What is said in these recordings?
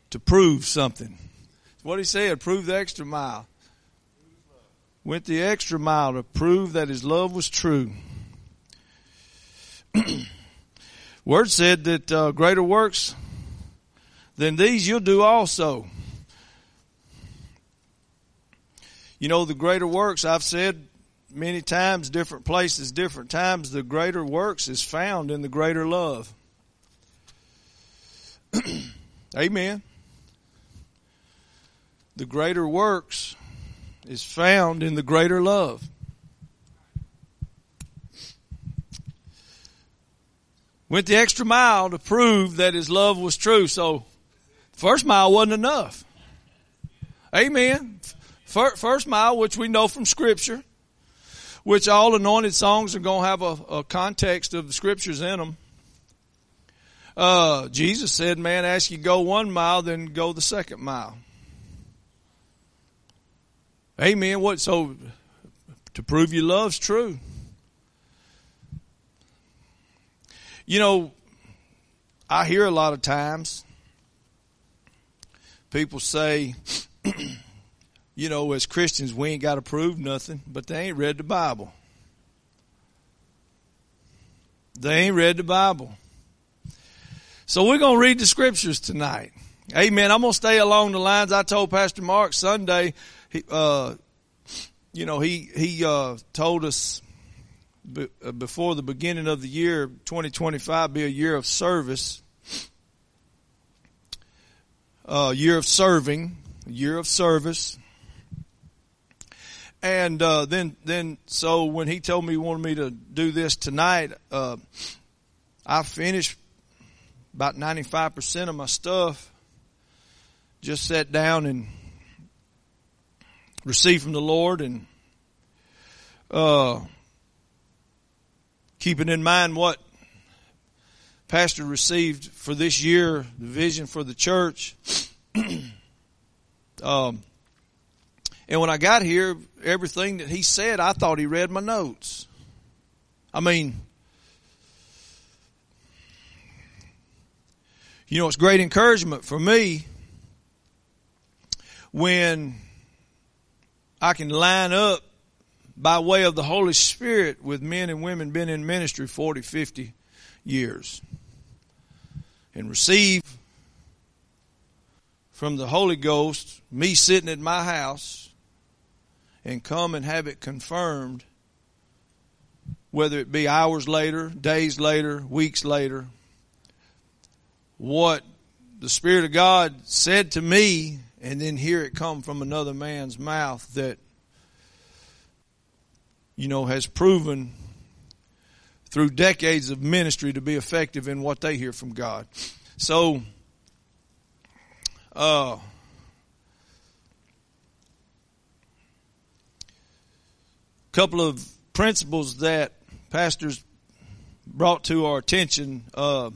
to prove something. What he said, prove the extra mile. Went the extra mile to prove that his love was true. Word said that greater works than these you'll do also. You know, the greater works, I've said many times, different places, different times, the greater works is found in the greater love. Amen. The greater works is found in the greater love. Went the extra mile to prove that his love was true. So, first mile wasn't enough. Amen. First mile, which we know from Scripture, which all anointed songs are going to have a context of the Scriptures in them. Jesus said, man, ask you go 1 mile, then go the second mile. Amen. So, to prove your love's true. You know, I hear a lot of times people say, you know, as Christians, we ain't got to prove nothing, but they ain't read the Bible. They ain't read the Bible. So we're going to read the Scriptures tonight. Amen. I'm going to stay along the lines. I told Pastor Mark Sunday, he told us before the beginning of the year, 2025 be a year of service, year of serving, year of service. And so when he told me he wanted me to do this tonight, I finished about 95% of my stuff, just sat down and received from the Lord, and keeping in mind what Pastor received for this year, the vision for the church. And when I got here, everything that he said, I thought he read my notes. I mean, you know, it's great encouragement for me when I can line up by way of the Holy Spirit with men and women been in ministry 40, 50 years and receive from the Holy Ghost, me sitting at my house, and come and have it confirmed, whether it be hours later, days later, weeks later, what the Spirit of God said to me, and then hear it come from another man's mouth that, you know, has proven through decades of ministry to be effective in what they hear from God. So, couple of principles that pastors brought to our attention. I'm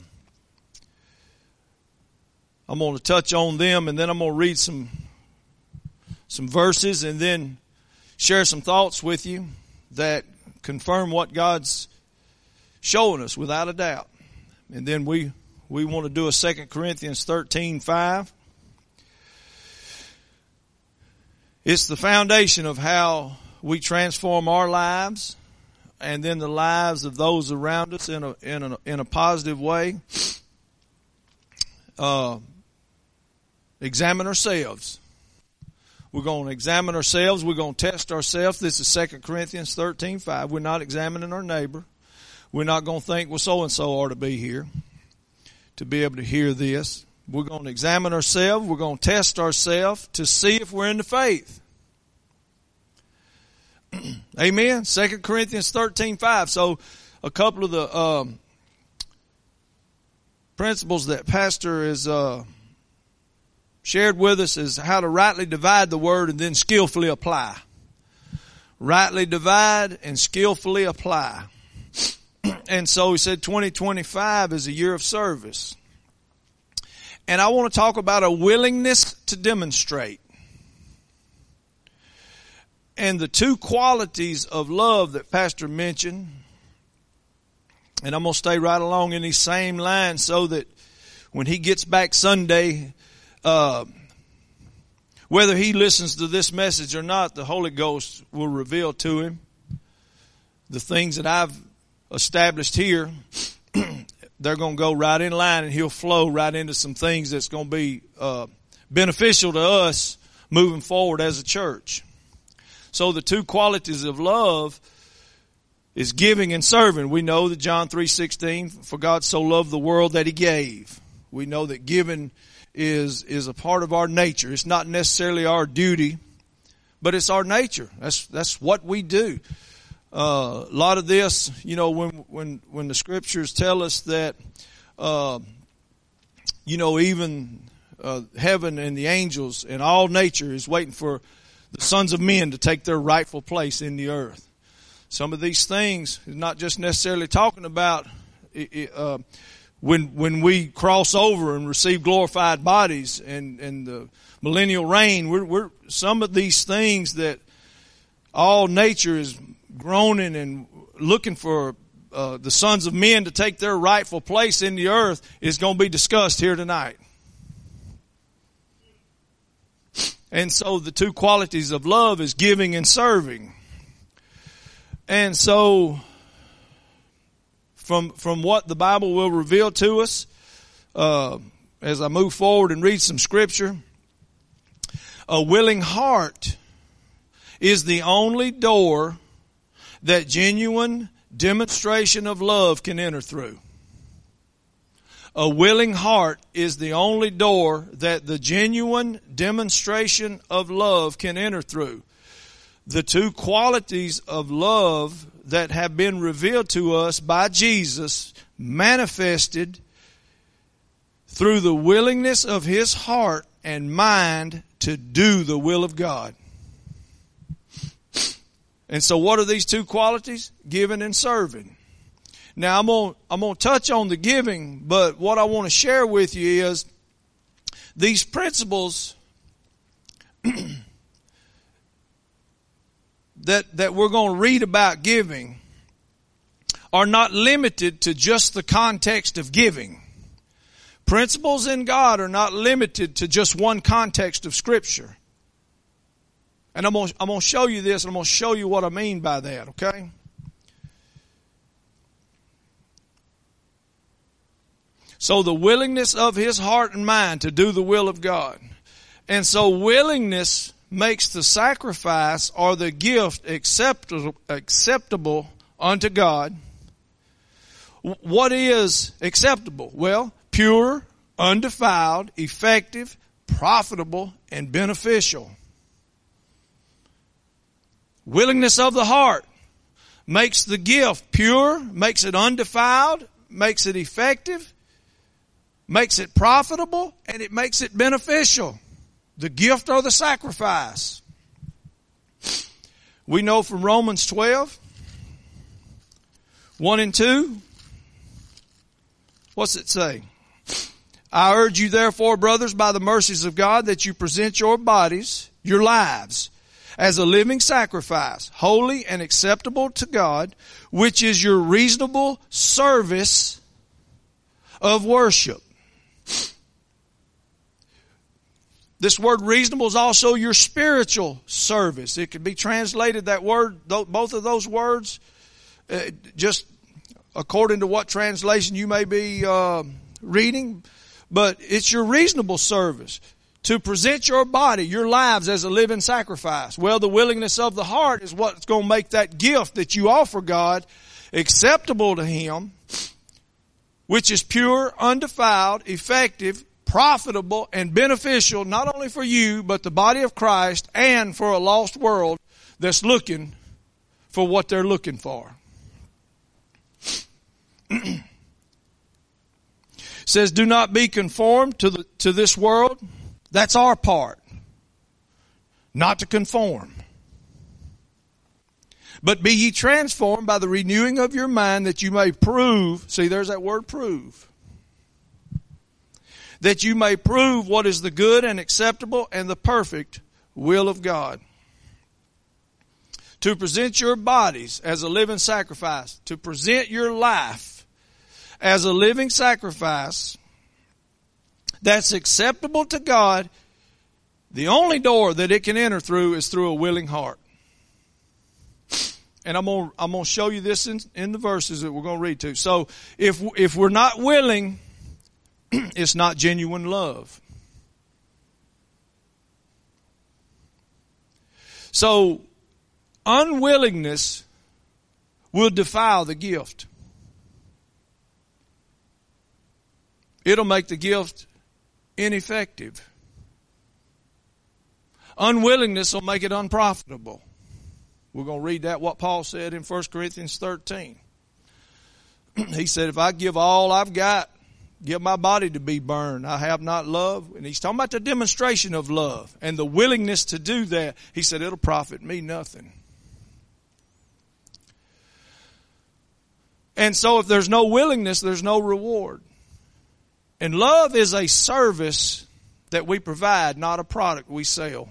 going to touch on them, and then I'm going to read some verses, and then share some thoughts with you that confirm what God's showing us without a doubt. And then we want to do a 2 Corinthians 13:5. It's the foundation of how we transform our lives and then the lives of those around us in a positive way. Examine ourselves. We're going to examine ourselves. We're going to test ourselves. This is 2 Corinthians 13:5. We're not examining our neighbor. We're not going to think, well, so-and-so ought to be here to be able to hear this. We're going to examine ourselves. We're going to test ourselves to see if we're in the faith. Amen. 2 Corinthians 13:5. So a couple of the principles that Pastor has shared with us is how to rightly divide the word and then skillfully apply. Rightly divide and skillfully apply. And so he said 2025 is a year of service. And I want to talk about a willingness to demonstrate. And the two qualities of love that Pastor mentioned, and I'm going to stay right along in these same lines so that when he gets back Sunday, whether he listens to this message or not, the Holy Ghost will reveal to him the things that I've established here. They're going to go right in line, and he'll flow right into some things that's going to be beneficial to us moving forward as a church. So the two qualities of love is giving and serving. We know that John 3:16, for God so loved the world that he gave. We know that giving is a part of our nature. It's not necessarily our duty, but it's our nature. That's what we do. A lot of this, you know, when the scriptures tell us that, you know, even heaven and the angels and all nature is waiting for the sons of men to take their rightful place in the earth. Some of these things is not just necessarily talking about when we cross over and receive glorified bodies and the millennial reign. We're some of these things that all nature is groaning and looking for the sons of men to take their rightful place in the earth is going to be discussed here tonight. And so the two qualities of love is giving and serving. And so from what the Bible will reveal to us, as I move forward and read some scripture, a willing heart is the only door that genuine demonstration of love can enter through. A willing heart is the only door that the genuine demonstration of love can enter through. The two qualities of love that have been revealed to us by Jesus manifested through the willingness of his heart and mind to do the will of God. And so what are these two qualities? Giving and serving. Now I'm going to touch on the giving, but what I want to share with you is these principles that we're going to read about giving are not limited to just the context of giving. Principles in God are not limited to just one context of Scripture. And I'm going to show you this, and I'm going to show you what I mean by that, okay? So the willingness of his heart and mind to do the will of God. And so willingness makes the sacrifice or the gift acceptable unto God. What is acceptable? Well, pure, undefiled, effective, profitable, and beneficial. Willingness of the heart makes the gift pure, makes it undefiled, makes it effective, makes it profitable, and it makes it beneficial. The gift or the sacrifice. We know from Romans 12, 1 and 2. What's it say? I urge you therefore, brothers, by the mercies of God, that you present your bodies, your lives, as a living sacrifice, holy and acceptable to God, which is your reasonable service of worship. This word reasonable is also your spiritual service. It could be translated, that word, both of those words, just according to what translation you may be reading, but it's your reasonable service. To present your body, your lives as a living sacrifice. Well, the willingness of the heart is what's going to make that gift that you offer God acceptable to him, which is pure, undefiled, effective, profitable, and beneficial not only for you, but the body of Christ and for a lost world that's looking for what they're looking for. Says, do not be conformed to this world. That's our part. Not to conform. But be ye transformed by the renewing of your mind, that you may prove, see there's that word prove, that you may prove what is the good and acceptable and the perfect will of God. To present your bodies as a living sacrifice, to present your life as a living sacrifice, that's acceptable to God, the only door that it can enter through is through a willing heart. And I'm gonna show you this in the verses that we're gonna read to. So if we're not willing, it's not genuine love. So unwillingness will defile the gift. It'll make the gift ineffective. Unwillingness will make it unprofitable. We're going to read that, what Paul said in 1 Corinthians 13. He said, if I give all I've got, give my body to be burned, I have not love. And he's talking about the demonstration of love and the willingness to do that. He said, it'll profit me nothing. And so if there's no willingness, there's no reward. And love is a service that we provide, not a product we sell.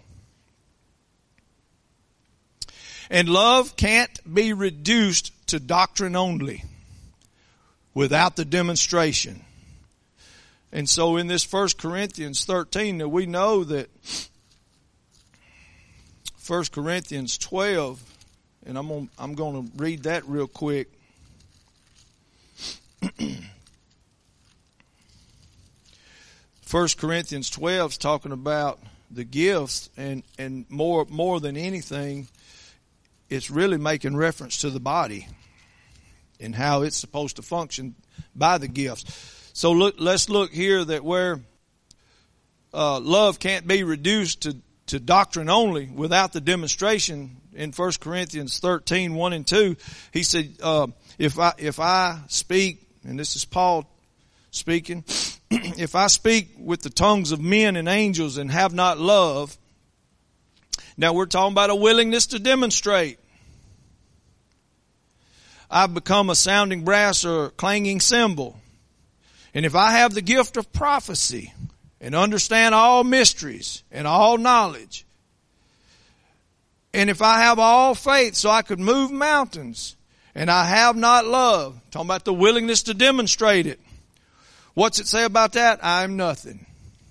And love can't be reduced to doctrine only without the demonstration. And so in this 1 Corinthians 13, that we know that 1 Corinthians 12, and I'm going to read that real quick. 1 Corinthians 12 is talking about the gifts, and more than anything, it's really making reference to the body and how it's supposed to function by the gifts. So let's look here that where love can't be reduced to doctrine only without the demonstration. In 1 Corinthians 13, 1 and 2, he said, if I speak, and this is Paul speaking, if I speak with the tongues of men and angels and have not love, now we're talking about a willingness to demonstrate. I've become a sounding brass or a clanging cymbal. And if I have the gift of prophecy and understand all mysteries and all knowledge, and if I have all faith so I could move mountains, and I have not love, talking about the willingness to demonstrate it, what's it say about that? I'm nothing.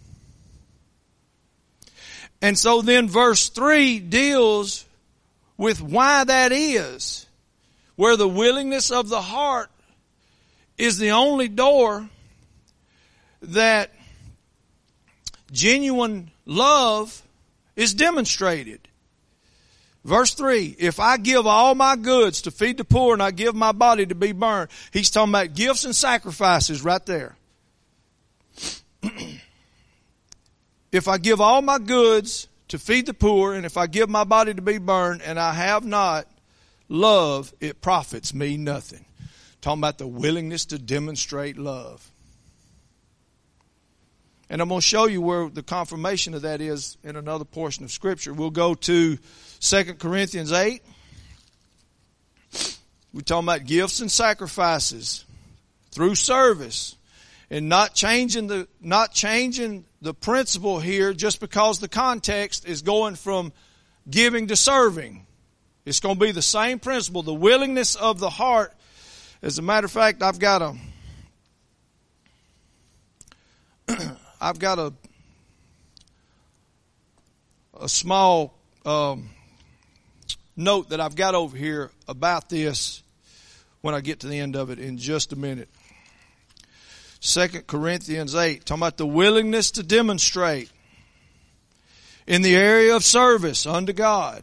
And so then verse 3 deals with why that is, where the willingness of the heart is the only door that genuine love is demonstrated. Verse 3, if I give all my goods to feed the poor and I give my body to be burned, he's talking about gifts and sacrifices right there. If I give all my goods to feed the poor and if I give my body to be burned and I have not love, it profits me nothing. Talking about the willingness to demonstrate love. And I'm going to show you where the confirmation of that is in another portion of Scripture. We'll go to 2 Corinthians 8. We're talking about gifts and sacrifices through service. And not changing the principle here just because the context is going from giving to serving. It's going to be the same principle, the willingness of the heart. As a matter of fact, I've got a small note that I've got over here about this when I get to the end of it in just a minute. 2 Corinthians 8, talking about the willingness to demonstrate in the area of service unto God.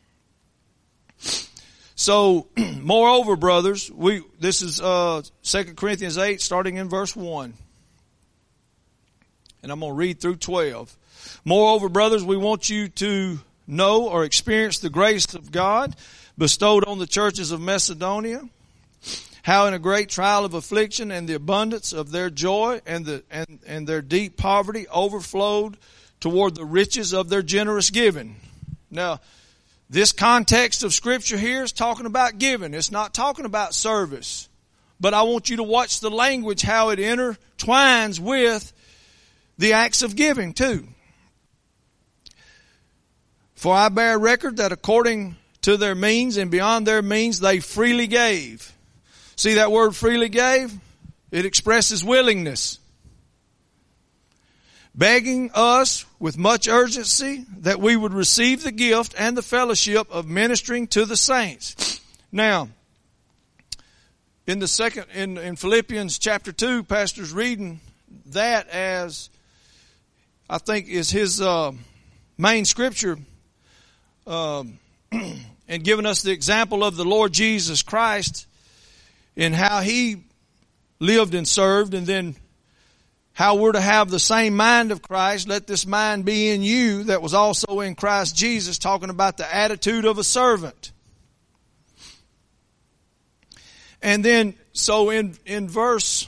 So, moreover, brothers, this is 2 Corinthians 8, starting in verse 1. And I'm going to read through 12. Moreover, brothers, we want you to know or experience the grace of God bestowed on the churches of Macedonia, how in a great trial of affliction and the abundance of their joy and their deep poverty overflowed toward the riches of their generous giving. Now, this context of Scripture here is talking about giving. It's not talking about service. But I want you to watch the language, how it intertwines with the acts of giving too. For I bear record that according to their means and beyond their means they freely gave. See that word freely gave? It expresses willingness. begging us with much urgency that we would receive the gift and the fellowship of ministering to the saints. Now, in Philippians chapter 2, Pastor's reading that as I think is his main scripture, and giving us the example of the Lord Jesus Christ in how he lived and served, and then how we're to have the same mind of Christ. Let this mind be in you that was also in Christ Jesus, talking about the attitude of a servant. And then, so in verse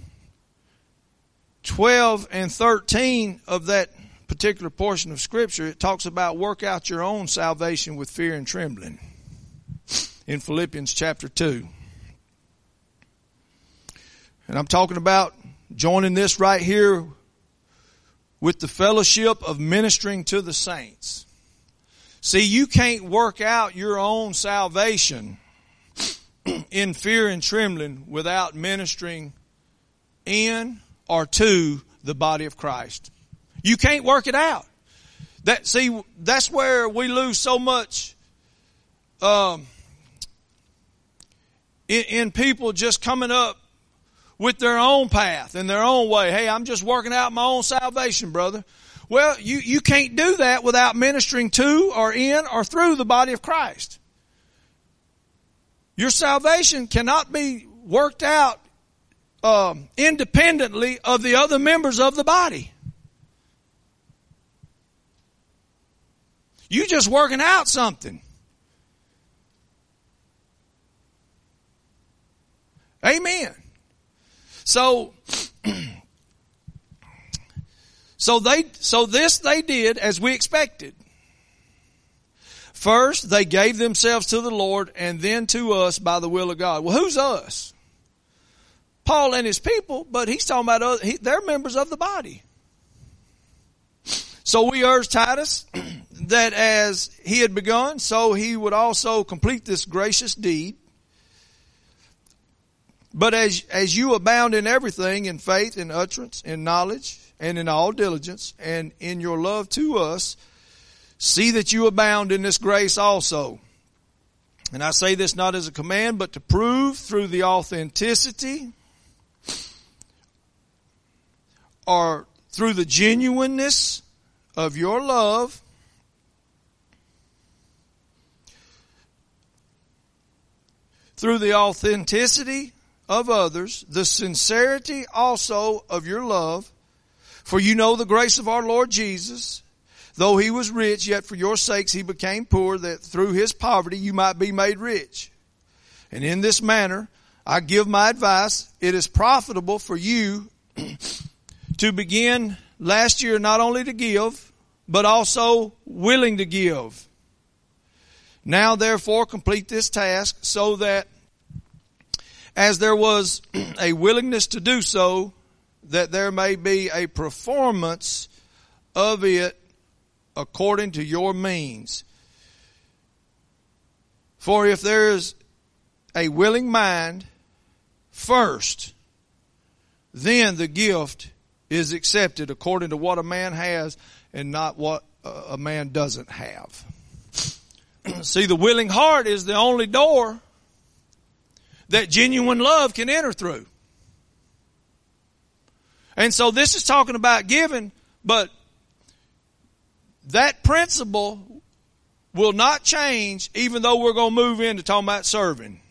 12 and 13 of that particular portion of Scripture, it talks about work out your own salvation with fear and trembling in Philippians chapter 2. And I'm talking about joining this right here with the fellowship of ministering to the saints. See, you can't work out your own salvation in fear and trembling without ministering in or to the body of Christ. You can't work it out. That's where we lose so much in people just coming up with their own path and their own way. Hey, I'm just working out my own salvation, brother. Well, you can't do that without ministering to or in or through the body of Christ. Your salvation cannot be worked out independently of the other members of the body. You just working out something. Amen. So this they did as we expected. First, they gave themselves to the Lord, and then to us by the will of God. Well, who's us? Paul and his people, but he's talking about they're members of the body. So we urge Titus that as he had begun, so he would also complete this gracious deed. But as you abound in everything, in faith, in utterance, in knowledge, and in all diligence, and in your love to us, see that you abound in this grace also. And I say this not as a command, but to prove through the authenticity or through the genuineness of your love, through the authenticity of others, the sincerity also of your love. For you know the grace of our Lord Jesus, though he was rich, yet for your sakes he became poor, that through his poverty you might be made rich. And in this manner I give my advice. It is profitable for you to begin last year not only to give, but also willing to give. Now therefore complete this task, so that as there was a willingness to do so, that there may be a performance of it according to your means. For if there is a willing mind first, then the gift is accepted according to what a man has and not what a man doesn't have. See, the willing heart is the only door that genuine love can enter through. And so this is talking about giving, but that principle will not change even though we're going to move into talking about serving.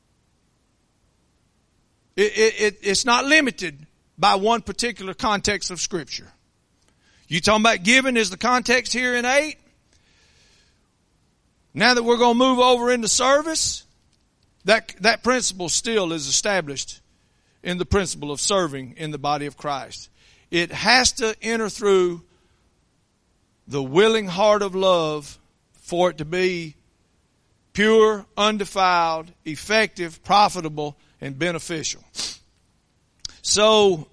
It's not limited by one particular context of Scripture. You talking about giving is the context here in 8. Now that we're going to move over into service, that principle still is established in the principle of serving in the body of Christ. It has to enter through the willing heart of love for it to be pure, undefiled, effective, profitable, and beneficial. So,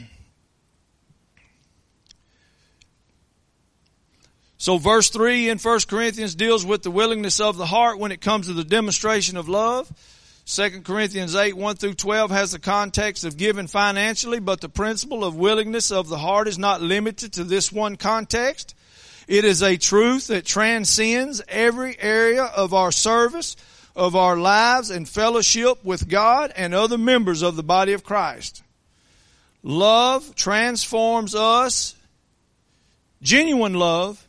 verse 3 in 1 Corinthians deals with the willingness of the heart when it comes to the demonstration of love. 2 Corinthians 8, 1 through 12 has the context of giving financially, but the principle of willingness of the heart is not limited to this one context. It is a truth that transcends every area of our service, of our lives and fellowship with God and other members of the body of Christ. Love transforms us. Genuine love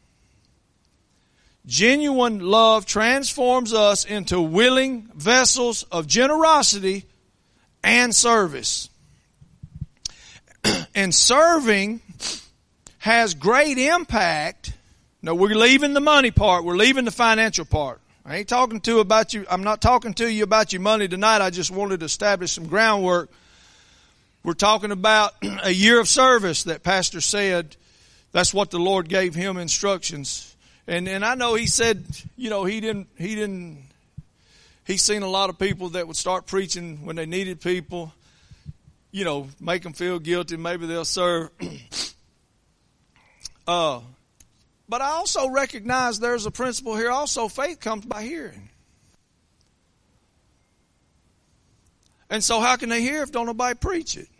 transforms us into willing vessels of generosity and service. And serving has great impact. No, we're leaving the money part. We're leaving the financial part. I ain't talking to you about you. I'm not talking to you about your money tonight. I just wanted to establish some groundwork. We're talking about a year of service that Pastor said. That's what the Lord gave him instructions. And I know he said, you know, he's seen a lot of people that would start preaching when they needed people, you know, make them feel guilty. Maybe they'll serve. But I also recognize there's a principle here. Also, faith comes by hearing. And so how can they hear if don't nobody preach it?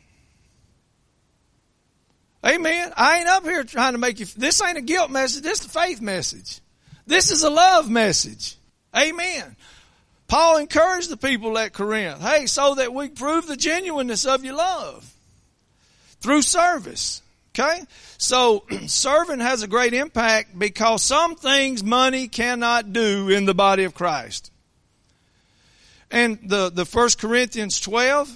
Amen. I ain't up here trying to make you, this ain't a guilt message, this is a faith message. This is a love message. Amen. Paul encouraged the people at Corinth, hey, so that we prove the genuineness of your love through service. Okay? So, serving has a great impact because some things money cannot do in the body of Christ. And the 1 Corinthians 12,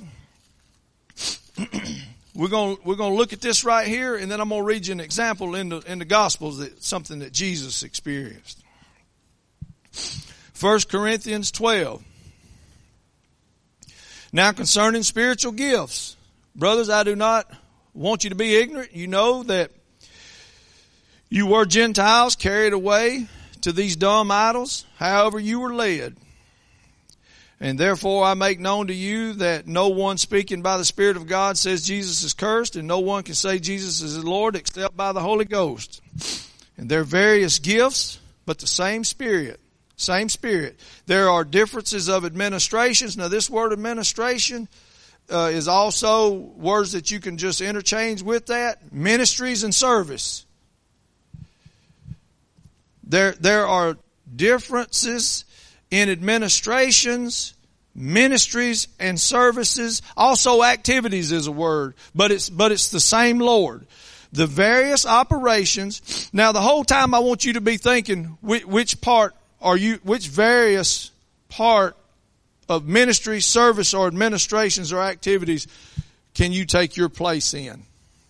we're going to look at this right here, and then I'm going to read you an example in the Gospels, that something that Jesus experienced. 1 Corinthians 12. Now concerning spiritual gifts, brothers, I do not want you to be ignorant. You know that you were Gentiles carried away to these dumb idols, however you were led. And therefore I make known to you that no one speaking by the Spirit of God says Jesus is cursed, and no one can say Jesus is the Lord except by the Holy Ghost. And there are various gifts, but the same Spirit. Same Spirit. There are differences of administrations. Now this word administration is also words that you can just interchange with that. Ministries and service. There are differences in administrations, ministries, and services. Also activities is a word, but it's the same Lord. The various operations. Now the whole time I want you to be thinking, which various part of ministry, service, or administrations or activities can you take your place in?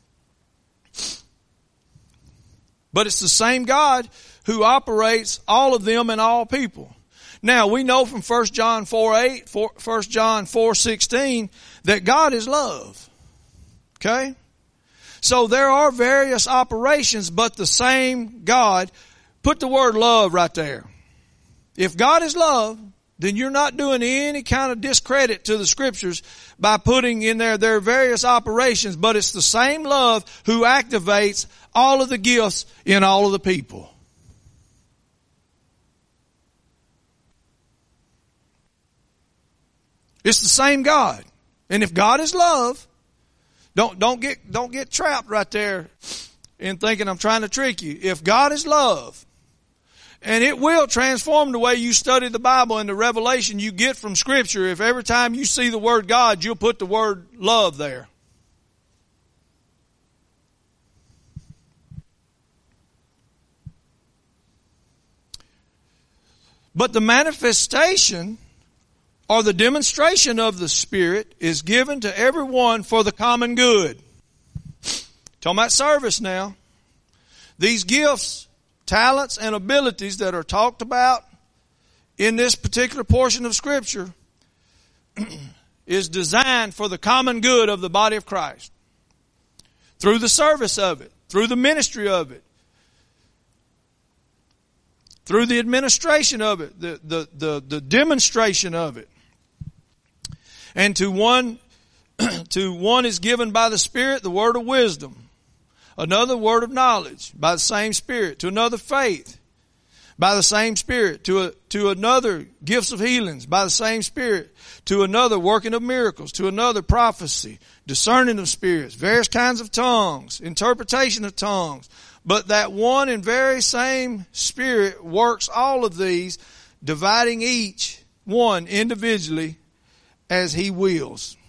But it's the same God who operates all of them in all people. Now, we know from 1 John 4:8, 1 John 4:16 that God is love. Okay? So there are various operations, but the same God. Put the word love right there. If God is love, then you're not doing any kind of discredit to the Scriptures by putting in there are various operations, but it's the same love who activates all of the gifts in all of the people. It's the same God. And if God is love, don't get trapped right there in thinking I'm trying to trick you. If God is love, and it will transform the way you study the Bible and the revelation you get from Scripture. If every time you see the word God, you'll put the word love there. But the manifestation or the demonstration of the Spirit is given to everyone for the common good. Talking about service now. These gifts, talents, and abilities that are talked about in this particular portion of Scripture is designed for the common good of the body of Christ. Through the service of it, through the ministry of it, through the administration of it, the demonstration of it. And to one is given by the Spirit the word of wisdom. Another word of knowledge by the same Spirit. To another faith by the same Spirit. To another, gifts of healings by the same Spirit. To another, working of miracles. To another, prophecy, discerning of spirits, various kinds of tongues, interpretation of tongues. But that one and very same Spirit works all of these, dividing each one individually as He wills.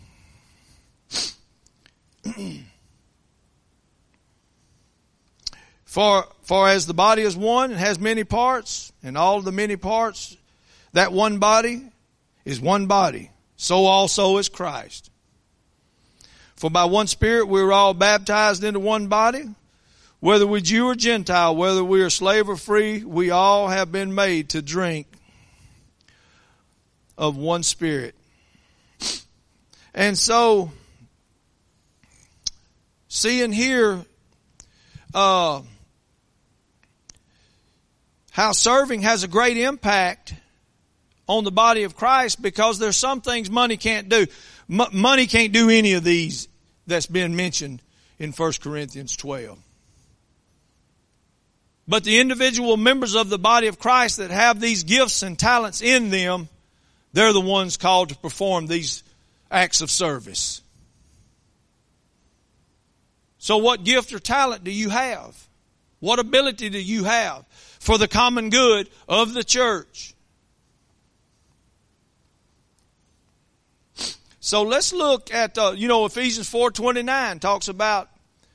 For as the body is one and has many parts, and all of the many parts, that one body is one body, so also is Christ. For by one Spirit we are all baptized into one body, whether we Jew or Gentile, whether we are slave or free, we all have been made to drink of one Spirit. And so, seeing here, how serving has a great impact on the body of Christ, because there's some things money can't do. Money can't do any of these that's been mentioned in 1 Corinthians 12. But the individual members of the body of Christ that have these gifts and talents in them, they're the ones called to perform these acts of service. So what gift or talent do you have? What ability do you have for the common good of the church? So let's look at, Ephesians 4:29 talks about,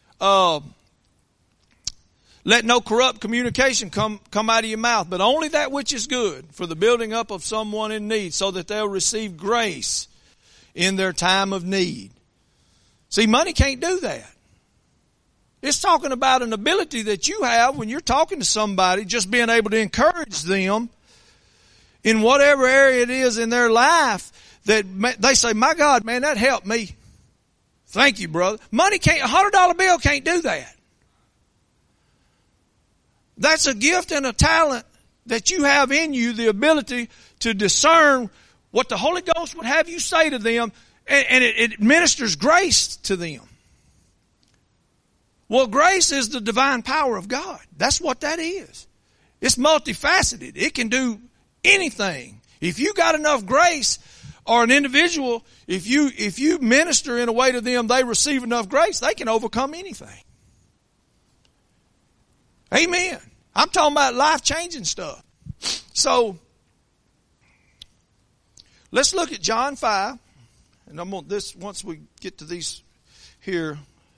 let no corrupt communication come out of your mouth, but only that which is good for the building up of someone in need, so that they'll receive grace in their time of need. See, money can't do that. It's talking about an ability that you have when you're talking to somebody, just being able to encourage them in whatever area it is in their life that they say, my God, man, that helped me. Thank you, brother. Money can't, $100 bill can't do that. That's a gift and a talent that you have in you, the ability to discern what the Holy Ghost would have you say to them, and it administers grace to them. Well, grace is the divine power of God. That's what that is. It's multifaceted. It can do anything. If you got enough grace, or an individual, if you minister in a way to them, they receive enough grace, they can overcome anything. Amen. I'm talking about life-changing stuff. So, let's look at John 5. And I'm on this, once we get to these here.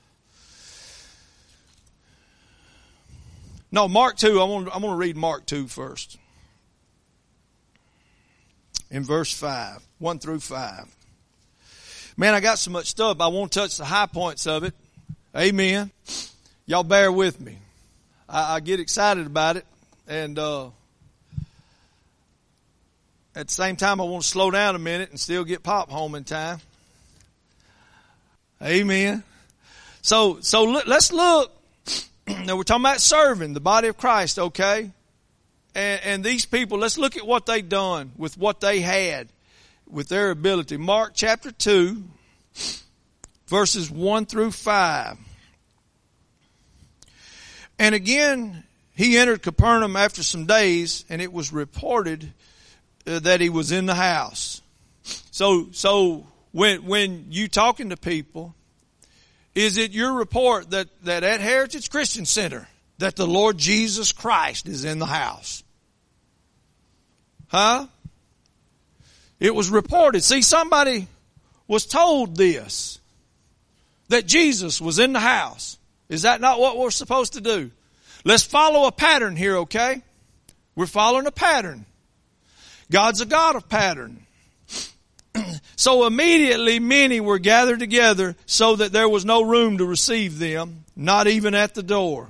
No, Mark 2. I'm going to read Mark 2 first. In verse 5, 1 through 5. Man, I got so much stuff, I won't touch the high points of it. Amen. Y'all bear with me. I get excited about it, and at the same time I want to slow down a minute and still get Pop home in time. Amen. So let's look. Now we're talking about serving the body of Christ, okay? And these people, let's look at what they've done with what they had, with their ability. Mark chapter 2, verses 1 through 5. And again, he entered Capernaum after some days, and it was reported that he was in the house. So when you talking to people, is it your report that at Heritage Christian Center, that the Lord Jesus Christ is in the house? Huh? It was reported. See, somebody was told this, that Jesus was in the house. Is that not what we're supposed to do? Let's follow a pattern here, okay? We're following a pattern. God's a God of pattern. So immediately many were gathered together, so that there was no room to receive them, not even at the door.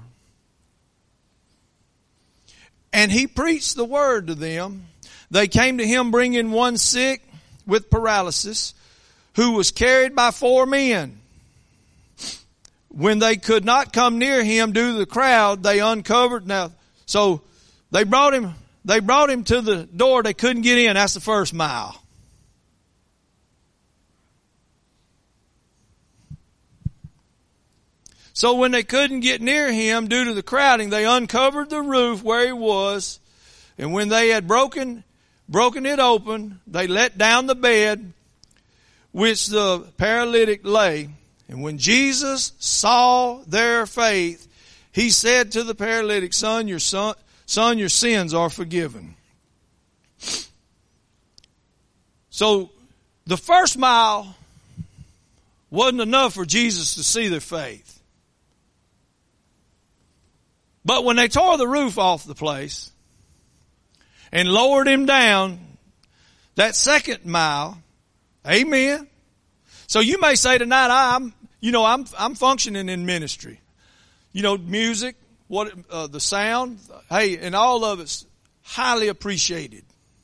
And he preached the word to them. They came to him bringing one sick with paralysis, who was carried by 4 men. When they could not come near him due to the crowd, they uncovered. Now, so they brought him to the door. They couldn't get in. That's the first mile. So when they couldn't get near him due to the crowding, they uncovered the roof where he was, And when they had broken it open, they let down the bed which the paralytic lay. And when Jesus saw their faith, he said to the paralytic, son, your sins are forgiven. So the first mile wasn't enough for Jesus to see their faith. But when they tore the roof off the place and lowered him down, that second mile, amen. So you may say tonight, I'm functioning in ministry. Music, the sound, hey, and all of it's highly appreciated.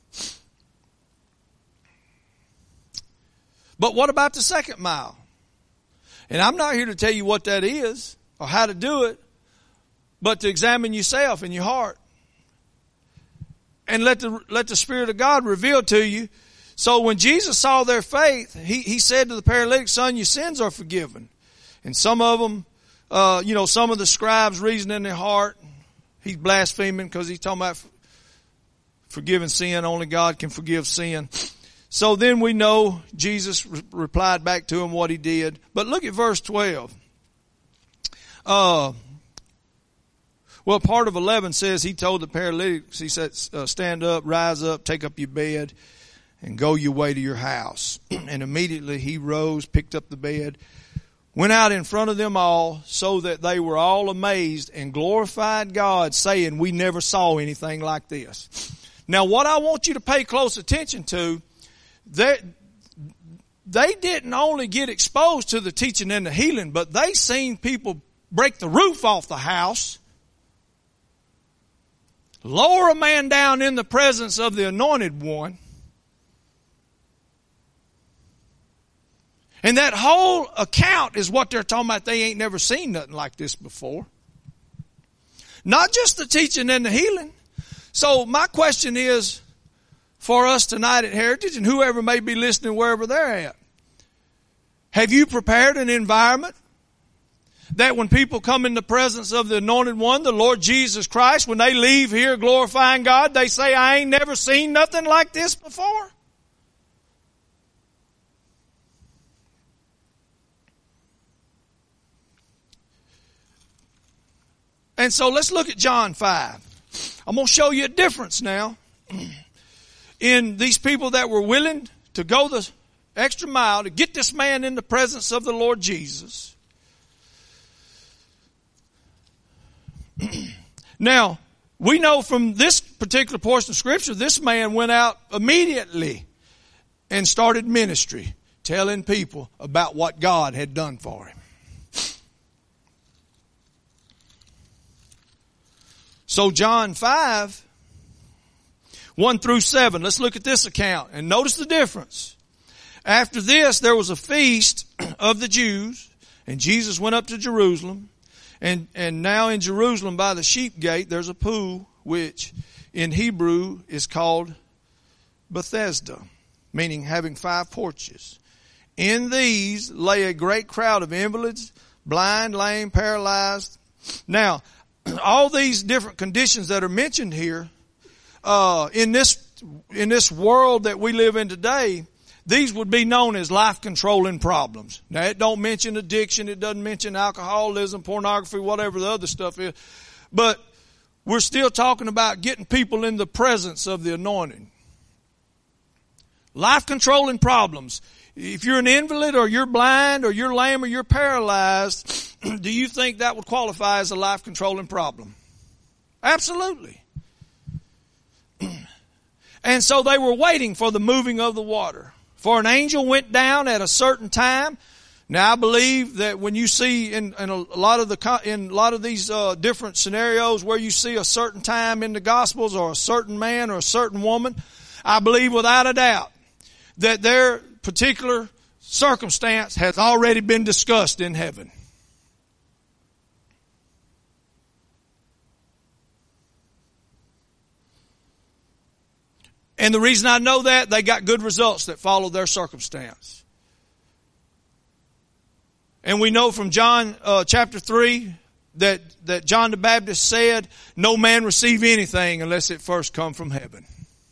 But what about the second mile? And I'm not here to tell you what that is or how to do it, but to examine yourself and your heart. And let the Spirit of God reveal to you. So when Jesus saw their faith, he said to the paralytic, son, your sins are forgiven. And some of them, some of the scribes reason in their heart, he's blaspheming because he's talking about forgiving sin. Only God can forgive sin. So then we know Jesus replied back to him what he did. But look at verse 12. Part of 11 says he told the paralytic, he said, stand up, rise up, take up your bed, and go your way to your house. And immediately he rose, picked up the bed, went out in front of them all, so that they were all amazed and glorified God, saying, we never saw anything like this. Now what I want you to pay close attention to, they didn't only get exposed to the teaching and the healing, but they seen people break the roof off the house, lower a man down in the presence of the anointed one. And that whole account is what they're talking about. They ain't never seen nothing like this before. Not just the teaching and the healing. So my question is for us tonight at Heritage, and whoever may be listening wherever they're at, have you prepared an environment that when people come in the presence of the anointed one, the Lord Jesus Christ, when they leave here glorifying God, they say, I ain't never seen nothing like this before? And so let's look at John 5. I'm going to show you a difference now in these people that were willing to go the extra mile to get this man in the presence of the Lord Jesus. Now, we know from this particular portion of Scripture, this man went out immediately and started ministry, telling people about what God had done for him. So John 5, 1 through 7, let's look at this account and notice the difference. After this, there was a feast of the Jews, and Jesus went up to Jerusalem. And now in Jerusalem by the sheep gate, there's a pool, which in Hebrew is called Bethesda, meaning having 5 porches. In these lay a great crowd of invalids, blind, lame, paralyzed. Now, all these different conditions that are mentioned here, in this world that we live in today, these would be known as life-controlling problems. Now, it don't mention addiction. It doesn't mention alcoholism, pornography, whatever the other stuff is. But we're still talking about getting people in the presence of the anointing. Life-controlling problems. If you're an invalid or you're blind or you're lame or you're paralyzed, do you think that would qualify as a life-controlling problem? Absolutely. And so they were waiting for the moving of the water. For an angel went down at a certain time. Now I believe that when you see in a lot of these different scenarios where you see a certain time in the Gospels or a certain man or a certain woman, I believe without a doubt that their particular circumstance has already been discussed in heaven. And the reason I know that, they got good results that follow their circumstance. And we know from John chapter 3, that John the Baptist said, no man receive anything unless it first come from heaven.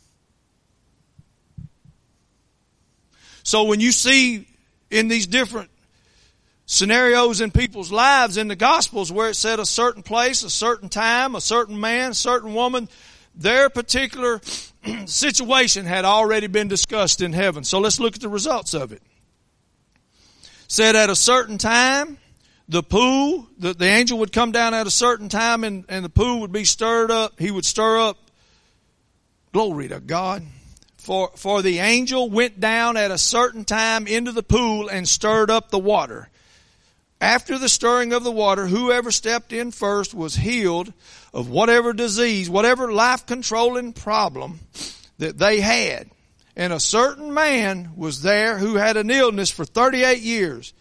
So when you see in these different scenarios in people's lives in the Gospels where it said a certain place, a certain time, a certain man, a certain woman, their particular situation had already been discussed in heaven. So let's look at the results of it. Said at a certain time, the pool, the angel would come down at a certain time and the pool would be stirred up. He would stir up. Glory to God. For the angel went down at a certain time into the pool and stirred up the water. After the stirring of the water, whoever stepped in first was healed of whatever disease, whatever life-controlling problem that they had. And a certain man was there who had an illness for 38 years.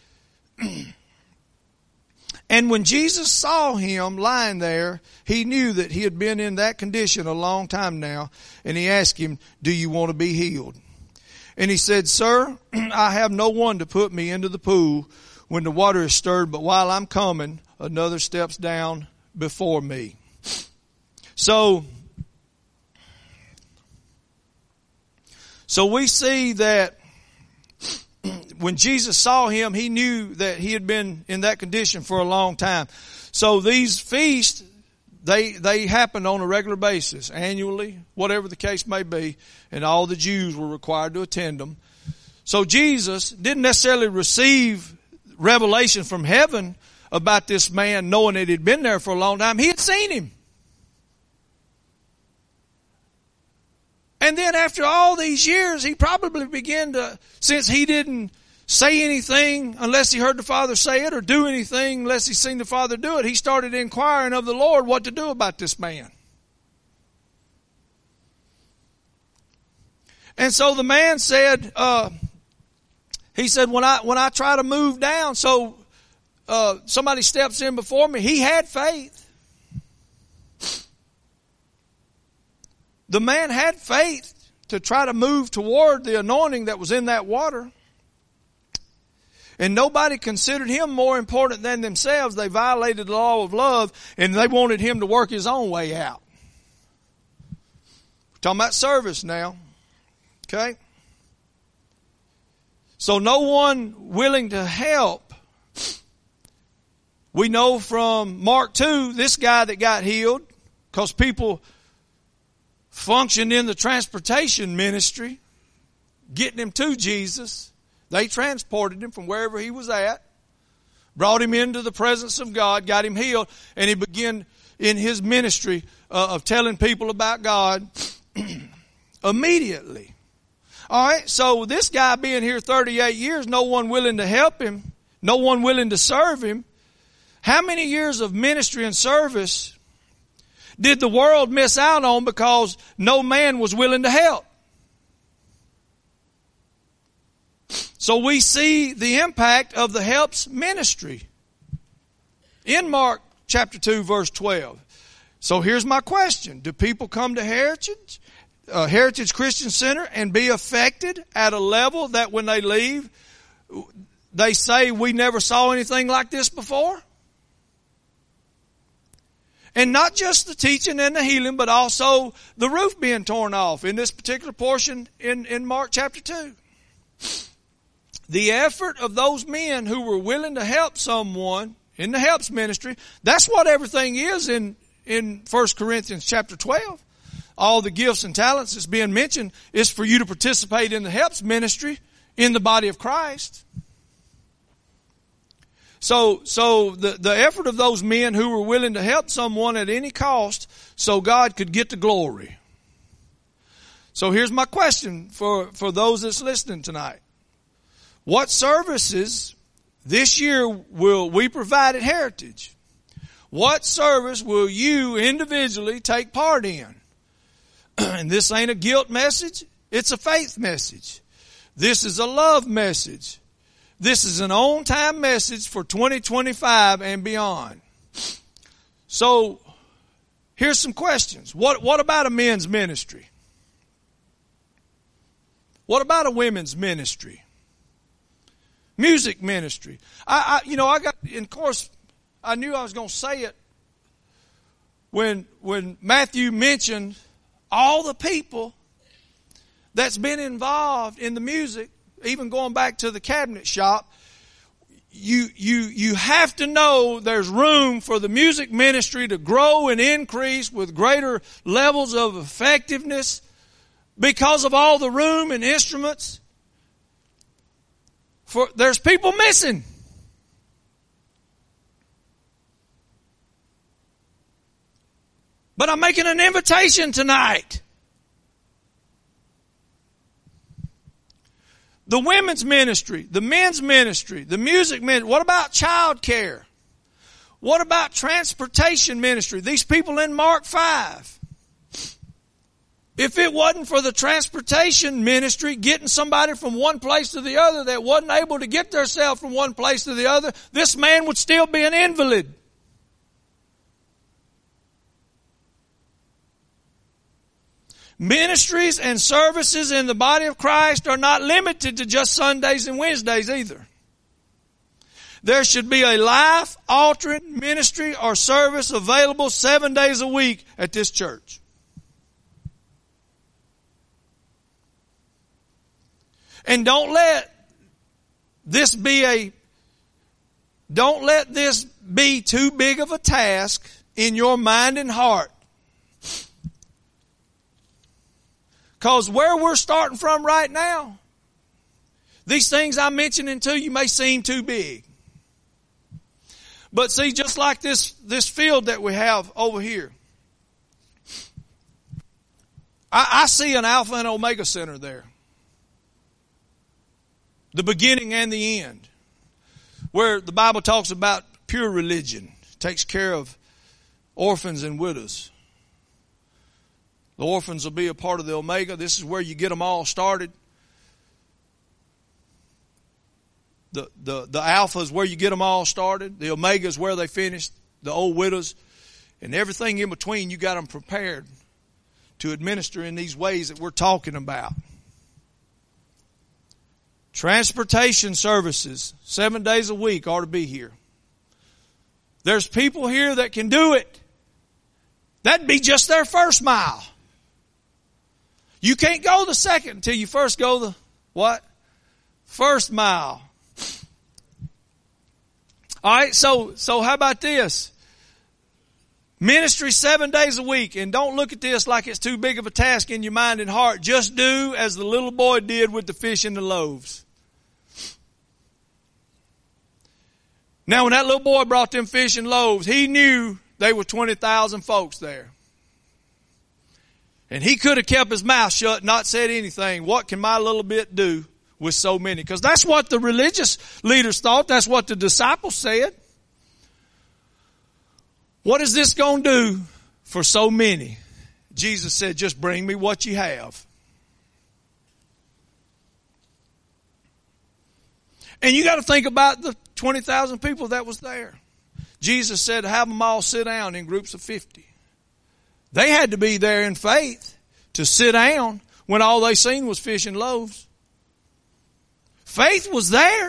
And when Jesus saw him lying there, he knew that he had been in that condition a long time now. And he asked him, do you want to be healed? And he said, sir, I have no one to put me into the pool when the water is stirred, but while I'm coming, another steps down before me. So we see that when Jesus saw him, he knew that he had been in that condition for a long time. So these feasts, they happened on a regular basis, annually, whatever the case may be, and all the Jews were required to attend them. So Jesus didn't necessarily receive revelation from heaven about this man knowing that he'd been there for a long time. He had seen him. And then after all these years, he probably began to, since he didn't say anything unless he heard the Father say it or do anything unless he seen the Father do it, he started inquiring of the Lord what to do about this man. And so the man said, he said, when I try to move down, so somebody steps in before me. He had faith. The man had faith to try to move toward the anointing that was in that water. And nobody considered him more important than themselves. They violated the law of love and they wanted him to work his own way out. We're talking about service now. Okay? So no one willing to help. We know from Mark 2, this guy that got healed, because people functioned in the transportation ministry, getting him to Jesus. They transported him from wherever he was at, brought him into the presence of God, got him healed, and he began in his ministry of telling people about God immediately. All right, so this guy being here 38 years, no one willing to help him, no one willing to serve him. How many years of ministry and service did the world miss out on because no man was willing to help? So we see the impact of the helps ministry in Mark chapter 2 verse 12. So here's my question. Do people come to Heritage Christian Center and be affected at a level that when they leave, they say we never saw anything like this before? And not just the teaching and the healing, but also the roof being torn off in this particular portion in Mark chapter 2. The effort of those men who were willing to help someone in the helps ministry, that's what everything is in 1 Corinthians chapter 12. All the gifts and talents that's being mentioned is for you to participate in the helps ministry in the body of Christ. So the effort of those men who were willing to help someone at any cost so God could get the glory. So here's my question for those that's listening tonight. What services this year will we provide at Heritage? What service will you individually take part in? And this ain't a guilt message. It's a faith message. This is a love message. This is an on-time message for 2025 and beyond. So, here's some questions. What about a men's ministry? What about a women's ministry? Music ministry. I I knew I was going to say it when Matthew mentioned all the people that's been involved in the music, even going back to the cabinet shop. You have to know there's room for the music ministry to grow and increase with greater levels of effectiveness because of all the room and instruments. There's people missing. But I'm making an invitation tonight. The women's ministry, the men's ministry, the music ministry. What about child care? What about transportation ministry? These people in Mark 5. If it wasn't for the transportation ministry getting somebody from one place to the other that wasn't able to get themselves from one place to the other, this man would still be an invalid. Ministries and services in the body of Christ are not limited to just Sundays and Wednesdays either. There should be a life-altering ministry or service available 7 days a week at this church. And don't let this be too big of a task in your mind and heart. Because where we're starting from right now, these things I'm mentioning to you may seem too big. But see, just like this field that we have over here, I see an Alpha and Omega Center there. The beginning and the end. Where the Bible talks about pure religion. Takes care of orphans and widows. The orphans will be a part of the Omega. This is where you get them all started. The Alpha is where you get them all started. The Omega is where they finish. The old widows. And everything in between, you got them prepared to administer in these ways that we're talking about. Transportation services, 7 days a week ought to be here. There's people here that can do it. That'd be just their first mile. You can't go the second until you first go the what? First mile. All right, so how about this? Ministry 7 days a week, and don't look at this like it's too big of a task in your mind and heart. Just do as the little boy did with the fish and the loaves. Now, when that little boy brought them fish and loaves, he knew there were 20,000 folks there. And he could have kept his mouth shut and not said anything. What can my little bit do with so many? Because that's what the religious leaders thought. That's what the disciples said. What is this going to do for so many? Jesus said, just bring me what you have. And you got to think about the 20,000 people that was there. Jesus said, have them all sit down in groups of 50. They had to be there in faith to sit down when all they seen was fish and loaves. Faith was there.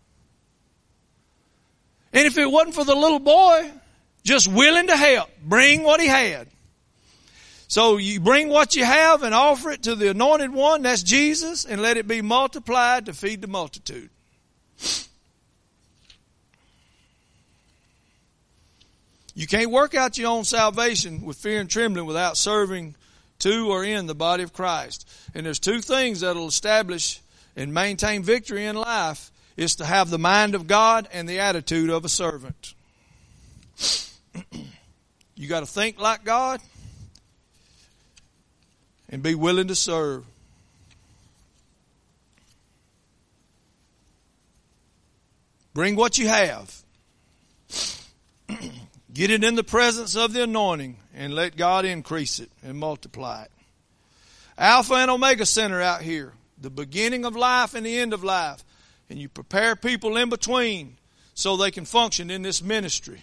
And if it wasn't for the little boy just willing to help, bring what he had. So you bring what you have and offer it to the anointed one, that's Jesus, and let it be multiplied to feed the multitude. You can't work out your own salvation with fear and trembling without serving to or in the body of Christ. And there's two things that will establish and maintain victory in life. Is to have the mind of God and the attitude of a servant. You got to think like God and be willing to serve. Bring what you have. Get it in the presence of the anointing and let God increase it and multiply it. Alpha and Omega Center out here. The beginning of life and the end of life. And you prepare people in between so they can function in this ministry.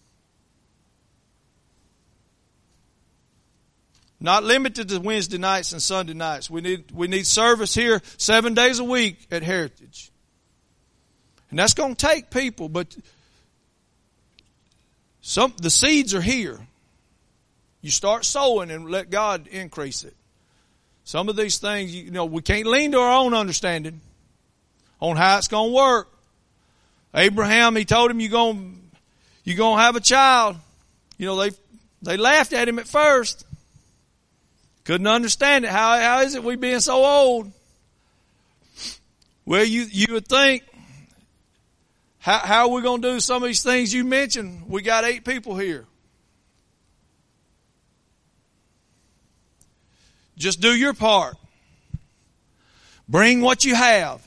Not limited to Wednesday nights and Sunday nights. We need service here 7 days a week at Heritage. And that's going to take people, but The seeds are here. You start sowing and let God increase it. Some of these things, we can't lean to our own understanding on how it's going to work. Abraham, he told him, you're going to have a child. They laughed at him at first. Couldn't understand it. How is it we being so old? Well, you would think, how are we going to do some of these things you mentioned? We got 8 people here. Just do your part. Bring what you have.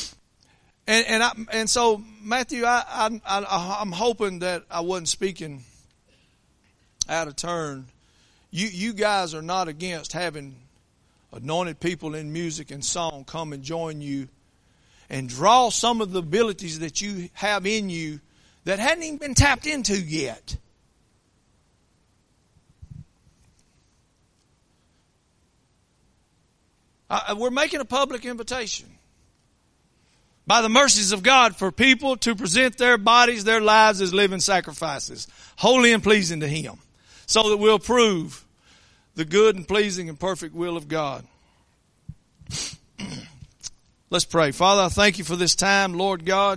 And so Matthew, I'm hoping that I wasn't speaking out of turn. You guys are not against having anointed people in music and song come and join you and draw some of the abilities that you have in you that hadn't even been tapped into yet. We're making a public invitation by the mercies of God for people to present their bodies, their lives as living sacrifices, holy and pleasing to Him, so that we'll prove the good and pleasing and perfect will of God. Let's pray. Father, I thank you for this time, Lord God.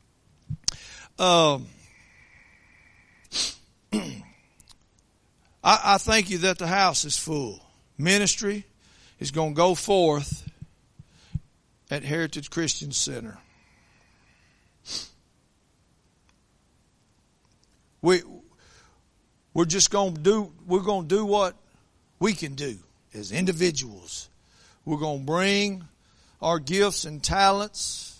I thank you that the house is full. Ministry is going to go forth at Heritage Christian Center. We're just going to do what we can do as individuals. We're going to bring our gifts and talents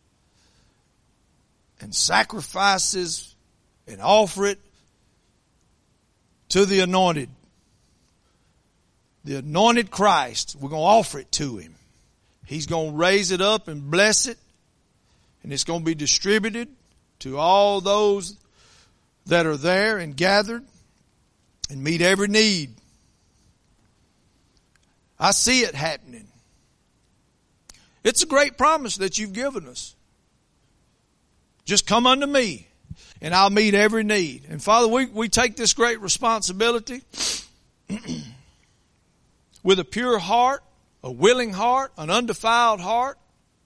and sacrifices and offer it to the anointed Christ. We're going to offer it to Him. He's going to raise it up and bless it, and it's going to be distributed to all those that are there and gathered and meet every need. I see it happening. It's a great promise that you've given us. Just come unto me, and I'll meet every need. And Father, we take this great responsibility with a pure heart, a willing heart, an undefiled heart.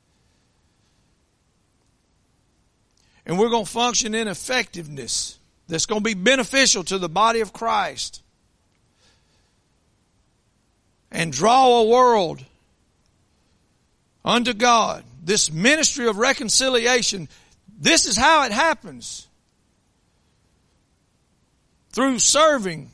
And we're going to function in effectiveness that's going to be beneficial to the body of Christ. And draw a world unto God. This ministry of reconciliation, this is how it happens. Through serving.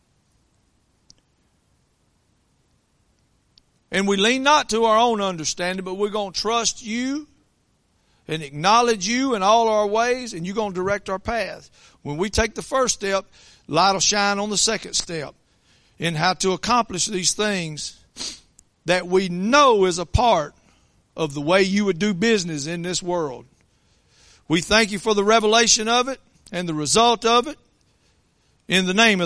And we lean not to our own understanding, but we're going to trust you and acknowledge you in all our ways, and you're going to direct our path. When we take the first step, light will shine on the second step in how to accomplish these things that we know is a part of the way you would do business in this world. We thank you for the revelation of it and the result of it in the name of